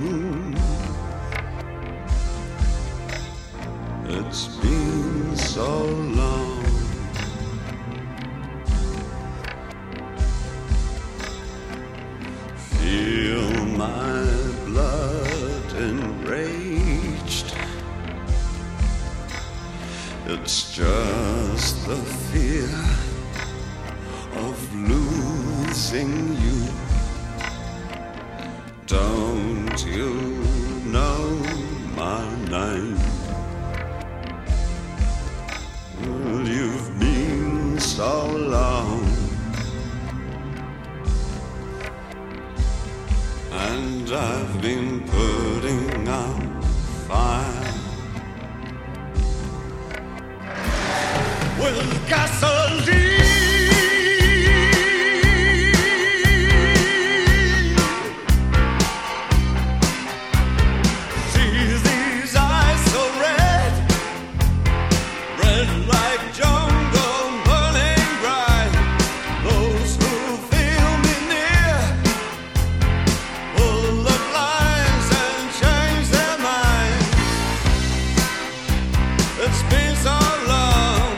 It's been so long. Feel my blood enraged. It's just the fear of losing you. Don't you know my name? Well, you've been so long, and I've been putting out fire with gasoline. It's been so long.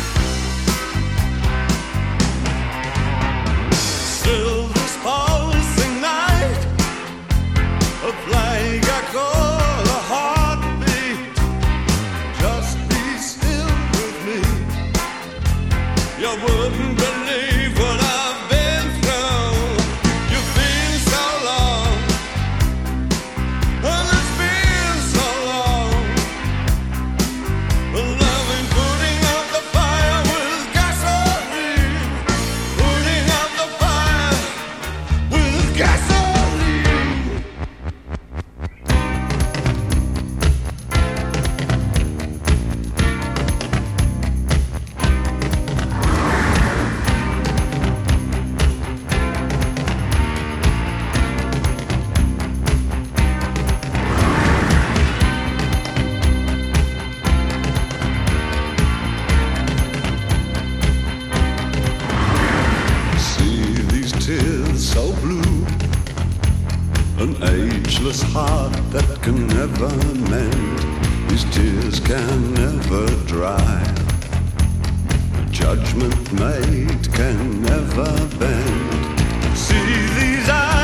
Still this pulsing night, a plague I call a heartbeat. Just be still with me. You wouldn't believe what I've been through. You've been so long, and it's been so long. Loving, putting out the fire with gasoline. Putting out the fire with gasoline. Tears so blue, an ageless heart that can never mend. These tears can never dry. A judgment made can never bend. See these eyes.